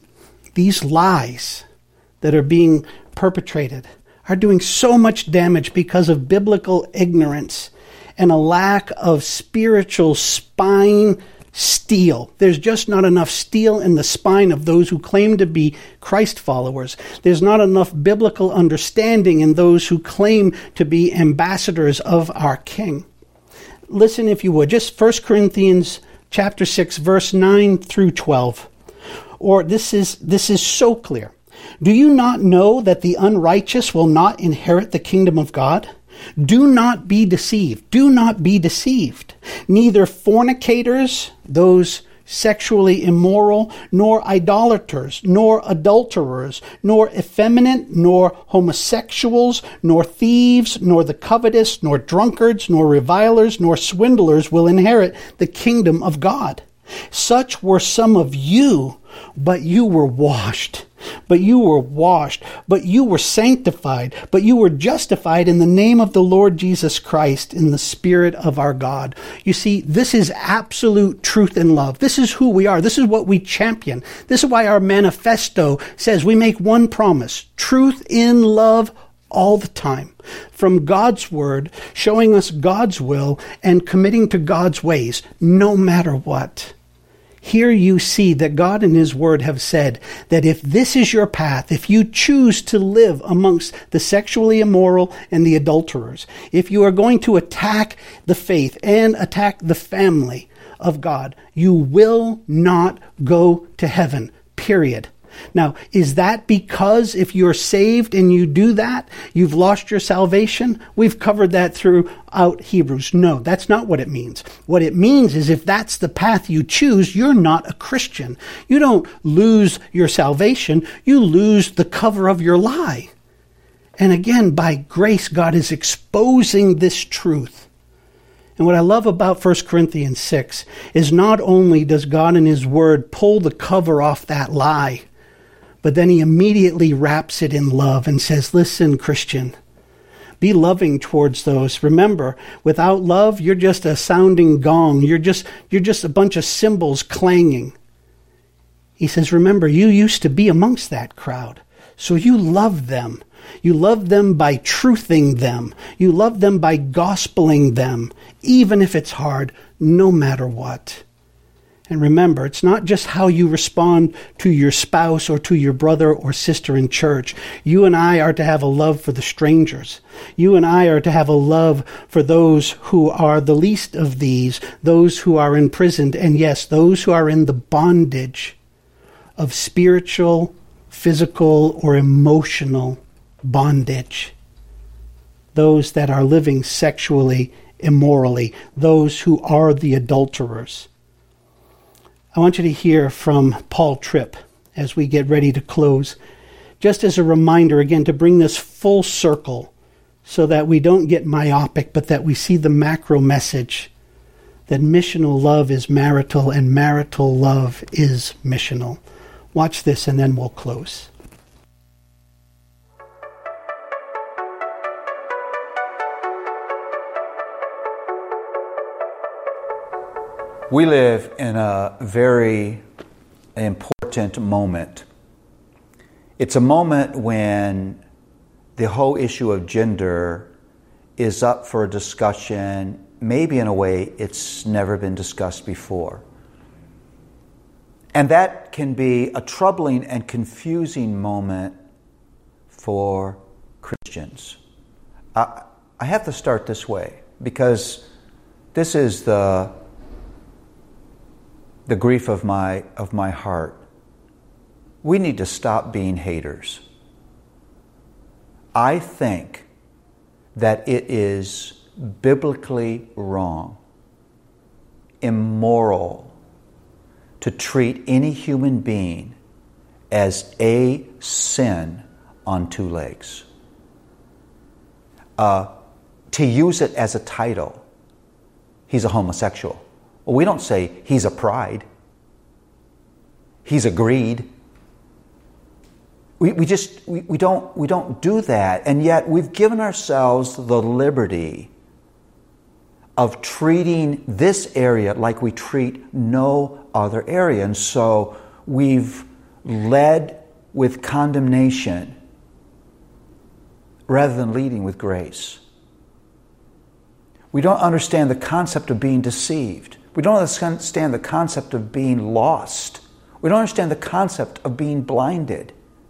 these lies that are being perpetrated are doing so much damage because of biblical ignorance and a lack of spiritual spine steel. There's just not enough steel in the spine of those who claim to be Christ followers. There's not enough biblical understanding in those who claim to be ambassadors of our King. Listen, if you would, just First Corinthians chapter six, verse nine through twelve. Or this is this is so clear. Do you not know that the unrighteous will not inherit the kingdom of God? Do not be deceived. Do not be deceived. Neither fornicators, those sexually immoral, nor idolaters, nor adulterers, nor effeminate, nor homosexuals, nor thieves, nor the covetous, nor drunkards, nor revilers, nor swindlers will inherit the kingdom of God. Such were some of you, but you were washed. But you were washed, but you were sanctified, but you were justified in the name of the Lord Jesus Christ, in the Spirit of our God. You see, this is absolute truth and love. This is who we are. This is what we champion. This is why our manifesto says we make one promise: truth in love all the time. From God's word, showing us God's will, and committing to God's ways, no matter what. Here you see that God and his word have said that if this is your path, if you choose to live amongst the sexually immoral and the adulterers, if you are going to attack the faith and attack the family of God, you will not go to heaven, period. Now, is that because if you're saved and you do that, you've lost your salvation? We've covered that throughout Hebrews. No, that's not what it means. What it means is if that's the path you choose, you're not a Christian. You don't lose your salvation. You lose the cover of your lie. And again, by grace, God is exposing this truth. And what I love about First Corinthians six is not only does God in his word pull the cover off that lie, but then he immediately wraps it in love and says, listen, Christian, be loving towards those. Remember, without love, you're just a sounding gong. You're just, you're just a bunch of cymbals clanging. He says, remember, you used to be amongst that crowd. So you love them. You love them by truthing them. You love them by gospeling them, even if it's hard, no matter what. And remember, it's not just how you respond to your spouse or to your brother or sister in church. You and I are to have a love for the strangers. You and I are to have a love for those who are the least of these, those who are imprisoned, and yes, those who are in the bondage of spiritual, physical, or emotional bondage. Those that are living sexually immorally, those who are the adulterers. I want you to hear from Paul Tripp as we get ready to close, just as a reminder, again, to bring this full circle so that we don't get myopic, but that we see the macro message that missional love is marital and marital love is missional. Watch this and then we'll close. We live in a very important moment. It's a moment when the whole issue of gender is up for discussion, maybe in a way it's never been discussed before. And that can be a troubling and confusing moment for Christians. I, I have to start this way because this is the the grief of my of my heart. We need to stop being haters. I think that it is biblically wrong, immoral, to treat any human being as a sin on two legs. Uh, to use it as a title. He's a homosexual. Well, we don't say he's a pride. He's a greed. We, we just we, we don't we don't do that, and yet we've given ourselves the liberty of treating this area like we treat no other area, and so we've led with condemnation rather than leading with grace. We don't understand the concept of being deceived. We don't understand the concept of being lost. We don't understand the concept of being blinded.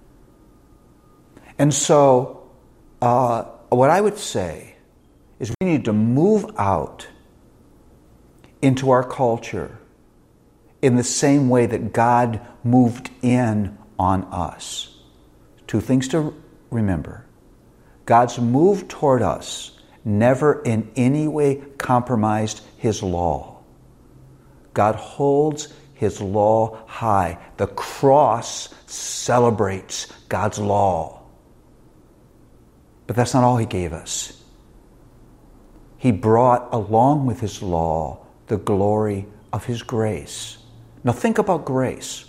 And so, uh, what I would say is we need to move out into our culture in the same way that God moved in on us. Two things to remember. God's move toward us never in any way compromised His law. God holds His law high. The cross celebrates God's law. But that's not all He gave us. He brought along with His law the glory of His grace. Now think about grace.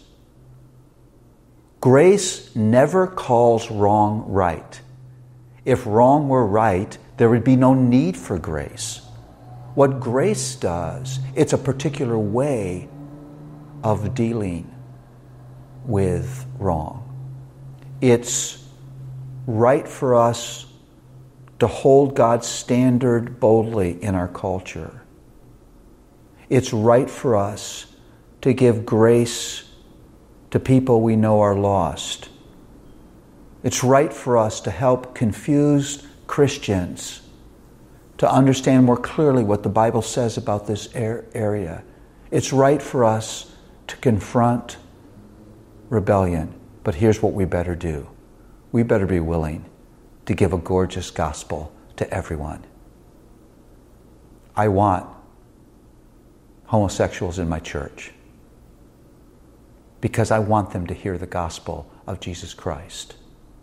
Grace never calls wrong right. If wrong were right, there would be no need for grace. What grace does, it's a particular way of dealing with wrong. It's right for us to hold God's standard boldly in our culture. It's right for us to give grace to people we know are lost. It's right for us to help confused Christians to understand more clearly what the Bible says about this area. It's right for us to confront rebellion. But here's what we better do. We better be willing to give a gorgeous gospel to everyone. I want homosexuals in my church because I want them to hear the gospel of Jesus Christ.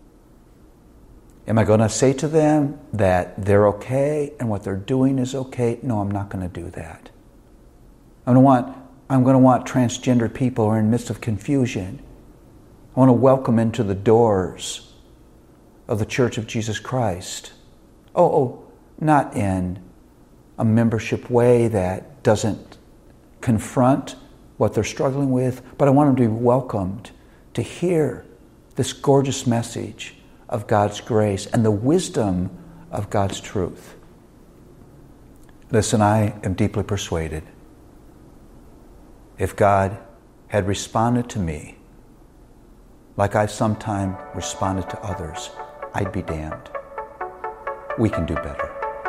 Am I going to say to them that they're okay and what they're doing is okay? No, I'm not going to do that. I'm going to want, I'm going to want transgender people who are in the midst of confusion. I want to welcome into the doors of the Church of Jesus Christ. Oh, oh, not in a membership way that doesn't confront what they're struggling with, but I want them to be welcomed to hear this gorgeous message of God's grace and the wisdom of God's truth. Listen, I am deeply persuaded if God had responded to me like I've sometimes responded to others, I'd be damned. We can do better.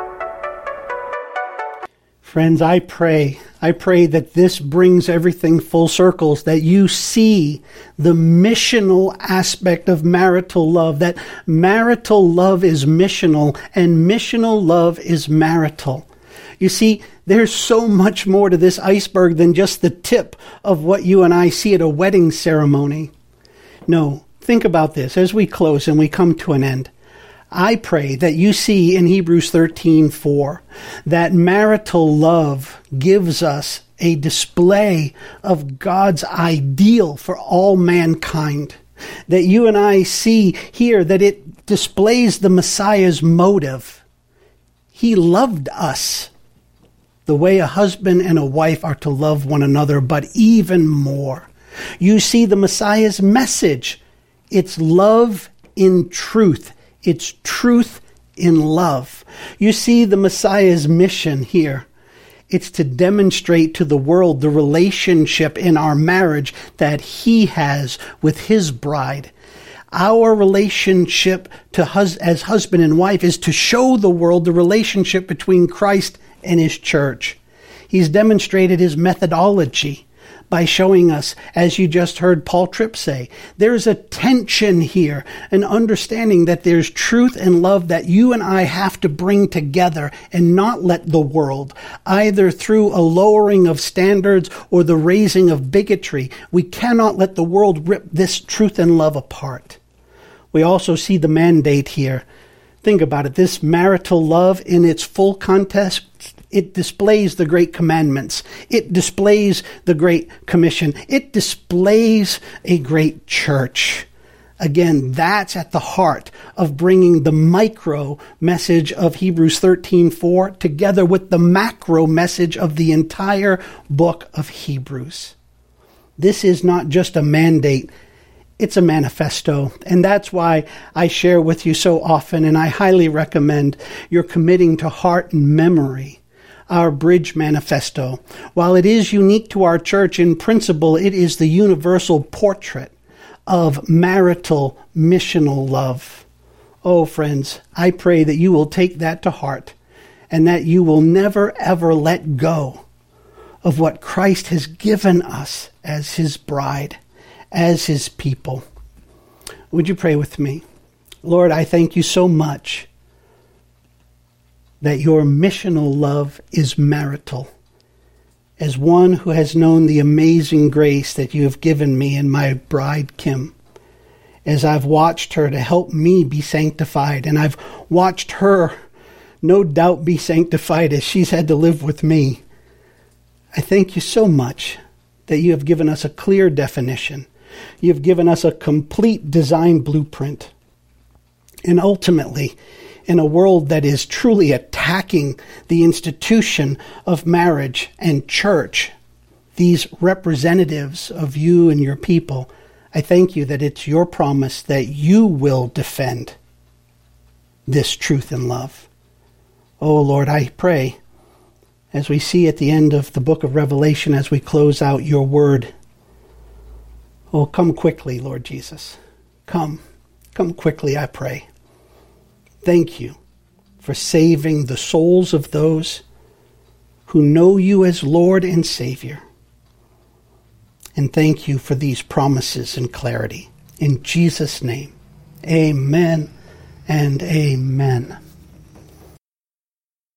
Friends, I pray, I pray that this brings everything full circles, that you see the missional aspect of marital love, that marital love is missional and missional love is marital. You see, there's so much more to this iceberg than just the tip of what you and I see at a wedding ceremony. No, think about this as we close and we come to an end. I pray that you see in Hebrews thirteen four that marital love gives us a display of God's ideal for all mankind. That you and I see here that it displays the Messiah's motive. He loved us the way a husband and a wife are to love one another, but even more. You see the Messiah's message. It's love in truth. It's truth in love. You see the Messiah's mission here. It's to demonstrate to the world the relationship in our marriage that he has with his bride. Our relationship to hus- as husband and wife is to show the world the relationship between Christ and his church. He's demonstrated his methodology by showing us, as you just heard Paul Tripp say, there's a tension here, an understanding that there's truth and love that you and I have to bring together and not let the world, either through a lowering of standards or the raising of bigotry, we cannot let the world rip this truth and love apart. We also see the mandate here. Think about it. This marital love in its full context, it displays the great commandments. It displays the great commission. It displays a great church. Again, that's at the heart of bringing the micro message of Hebrews thirteen four together with the macro message of the entire book of Hebrews. This is not just a mandate. It's a manifesto, and that's why I share with you so often, and I highly recommend you're committing to heart and memory our Bridge Manifesto. While it is unique to our church in principle, it is the universal portrait of marital missional love. Oh, friends, I pray that you will take that to heart and that you will never, ever let go of what Christ has given us as his bride, as his people. Would you pray with me? Lord, I thank you so much that your missional love is marital. As one who has known the amazing grace that you have given me in my bride Kim, as I've watched her to help me be sanctified, and I've watched her no doubt be sanctified as she's had to live with me, I thank you so much that you have given us a clear definition. You've given us a complete design blueprint. And ultimately, in a world that is truly attacking the institution of marriage and church, these representatives of you and your people, I thank you that it's your promise that you will defend this truth and love. Oh Lord, I pray as we see at the end of the book of Revelation, as we close out your word. Oh, come quickly, Lord Jesus. Come. Come quickly, I pray. Thank you for saving the souls of those who know you as Lord and Savior. And thank you for these promises and clarity. In Jesus' name, amen and amen.